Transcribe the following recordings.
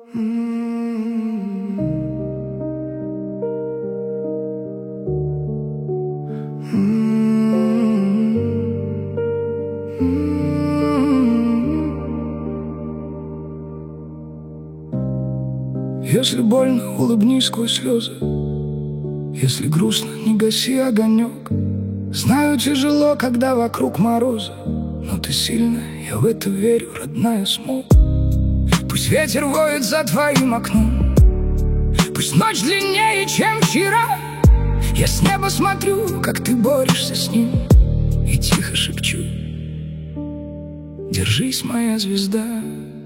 Если больно, улыбнись сквозь слезы. Если грустно, не гаси огонек. Знаю, тяжело, когда вокруг морозы, но ты сильная, я в это верю, родная, смог. Пусть ветер воет за твоим окном, пусть ночь длиннее, чем вчера. Я с неба смотрю, как ты борешься с ним, и тихо шепчу: держись, моя звезда.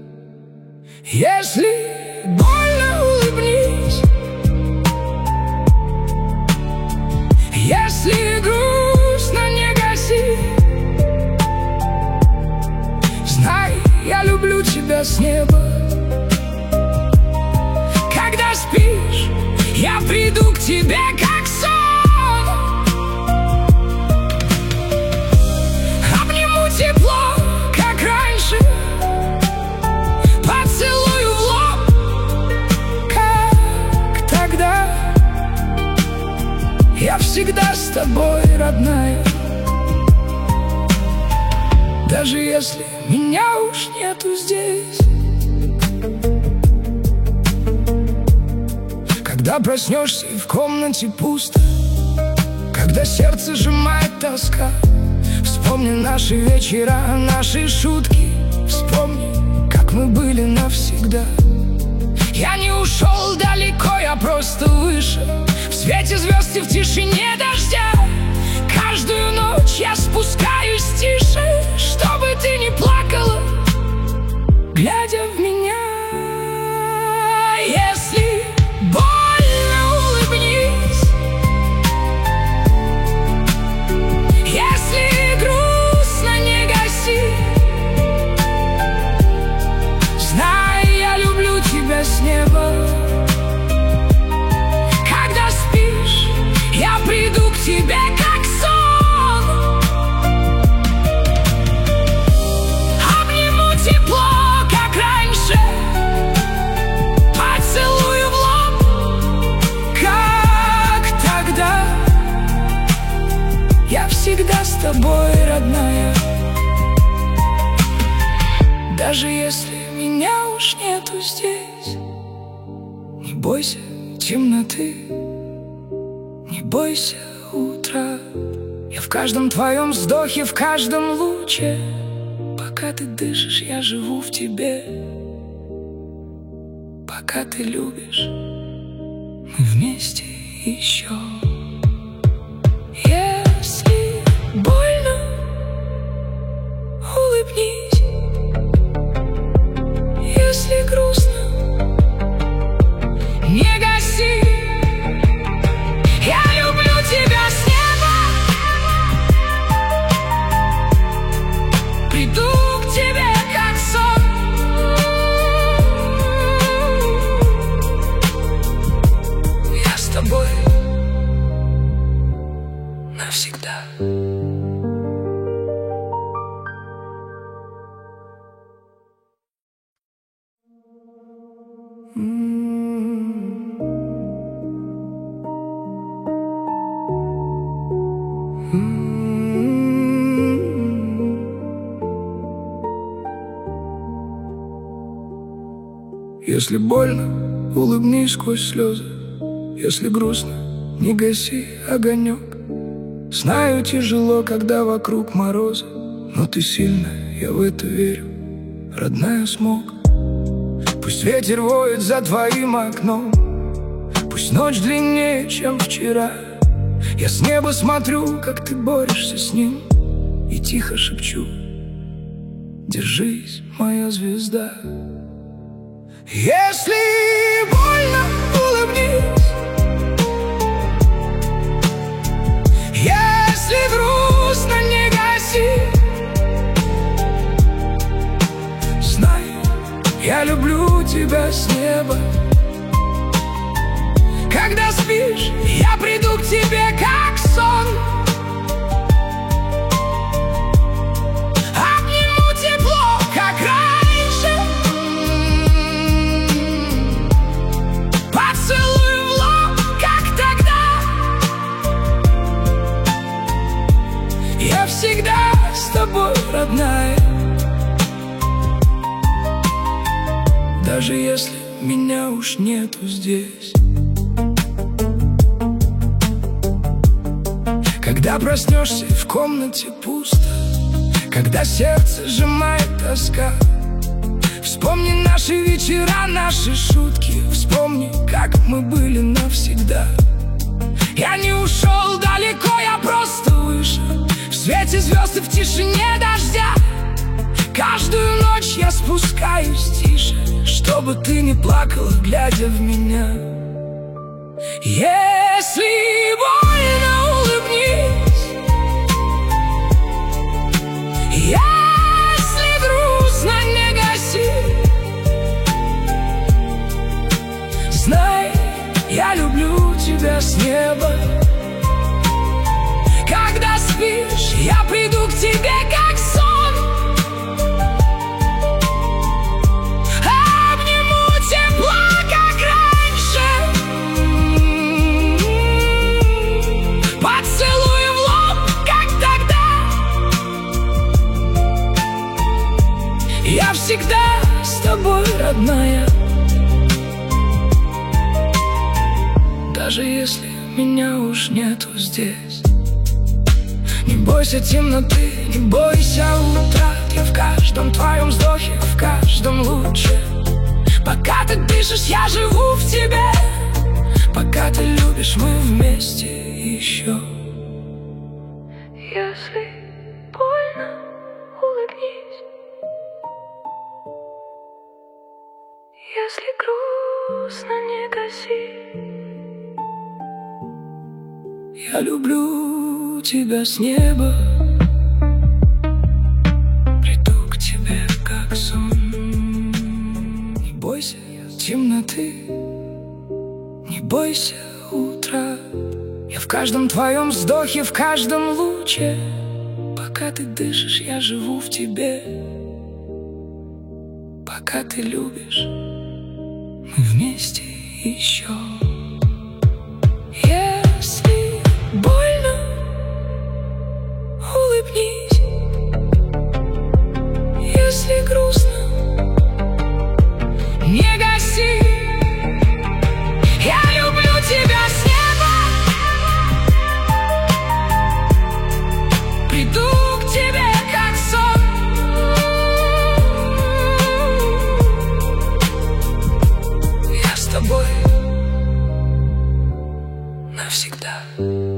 Если больно, улыбнись. Если грустно, не гаси. Знай, я люблю тебя с неба. Когда спишь, я приду к тебе, как сон. Обниму тепло, как раньше, поцелую в лоб, как тогда. Я всегда с тобой, родная. Даже если меня уж нету здесь. Когда проснешься и в комнате пусто, когда сердце сжимает тоска, вспомни наши вечера, наши шутки. Вспомни, как мы были навсегда. Я не ушел далеко, я просто вышел в свете звезд и в тишине дождя. Каждую ночь я спускаюсь тише, чтобы ты не плакала, глядя в меня. Если больно, улыбнись. Если грустно, не гаси. Знай, я люблю тебя с неба. Когда спишь, я приду к тебе, как сон. Обниму тепло, как раньше, поцелую в лоб, как тогда. Я всегда с тобой, родная. Даже если меня уж нету здесь. Не бойся темноты, не бойся утра. Я в каждом твоем вздохе, в каждом луче. Пока ты дышишь, я живу в тебе. Пока ты любишь, мы вместе еще. Если больно, улыбнись. Если грустно, не гаси. Я люблю тебя с неба. Приду к тебе, как сон. Я с тобой навсегда. Если больно, улыбнись сквозь слезы. Если грустно, не гаси огонек. Знаю, тяжело, когда вокруг морозы, но ты сильная, я в это верю, родная, смог. Пусть ветер воет за твоим окном, пусть ночь длиннее, чем вчера. Я с неба смотрю, как ты борешься с ним, и тихо шепчу: держись, моя звезда. Если больно, улыбнись. Если грустно, не гаси. Знай, я люблю тебя с неба. Когда спишь, я приду к тебе, как сон. Обниму тепло, как раньше. даже если меня уж нету здесь. Когда проснешься и в комнате пусто, когда сердце сжимает тоска, вспомни наши вечера, наши шутки, вспомни, как мы были навсегда. Я не ушел далеко, я просто вышел в свете звезд и в тишине дождя. Каждую ночь я спускаюсь тише, чтобы ты не плакала, глядя в меня. Если больно, улыбнись. Если грустно, не гаси. Знай, я люблю тебя с неба. Когда спишь, я приду к тебе как сон. Обниму тепло, как раньше. Поцелую в лоб, как тогда. Я всегда с тобой, родная, даже если меня уж нету здесь. Не бойся темноты, не бойся утрат. Я в каждом твоем вздохе, в каждом луче. Пока ты дышишь, я живу в тебе. Пока ты любишь, мы вместе еще. Если больно, улыбнись. Если грустно, не гаси. Я люблю тебя с неба. Приду к тебе как сон. Не бойся темноты, не бойся утра. Я в каждом твоем вздохе, в каждом луче. Пока ты дышишь, я живу в тебе. Пока ты любишь, мы вместе еще. Если больно, улыбнись. Если грустно, не гаси. Я люблю тебя с неба. Приду к тебе как сон. Я с тобой навсегда.